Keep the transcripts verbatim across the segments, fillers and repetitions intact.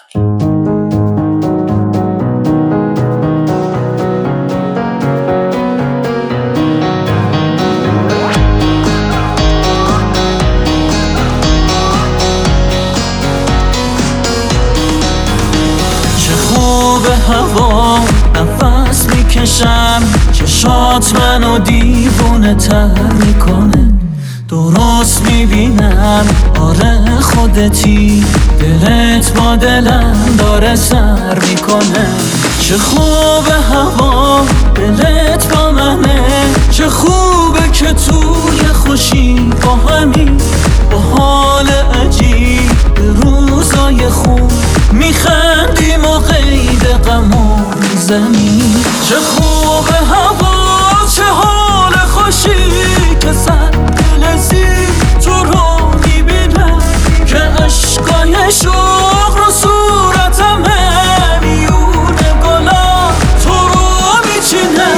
هوا نفس میکشم، چشات منو دیوونه تر میکنه. درست میبینم آره خودتی، دلت با دلم داره سر میکنه. چه خوبه هوا دلت با منه، چه خوبه که توی خوشی با همین، با حال عجیب به روزای خوب میخندیم و قید غم و میزنیم. چه خوبه هوا، چه حال خوشی که سر دل زیر تو رو میبینم، که عشقای شوق رو صورتمه، میون گلا تو رو میچینه.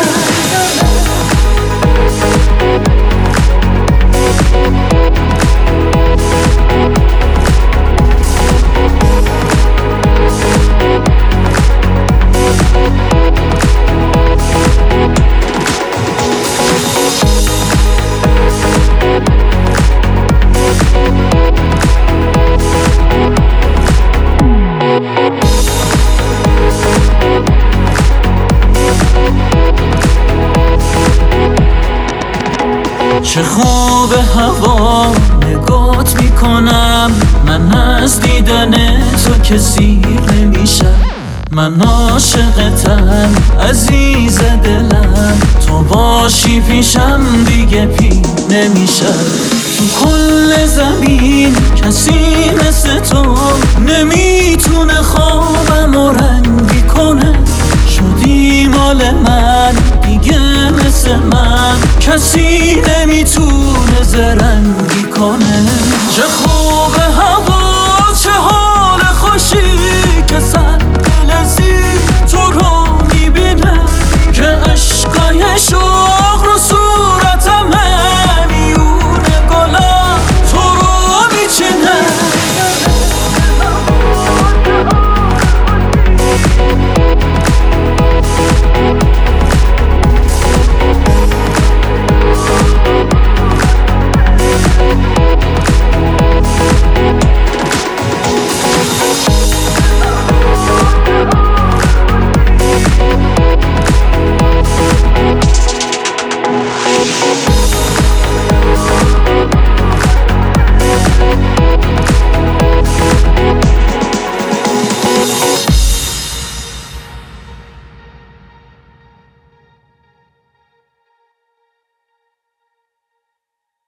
چه خوب هوا نگات میکنم، من از دیدن تو که سیر نمیشم. من عاشقتم عزیز دلم، تو باشی پیشم دیگه پیر نمیشم. تو کل زمین کسی مثل تو نمیتونه خوابم و رنگی کنه. شدی مال من دیگه مثل من، کسی نمیتونه زرنگ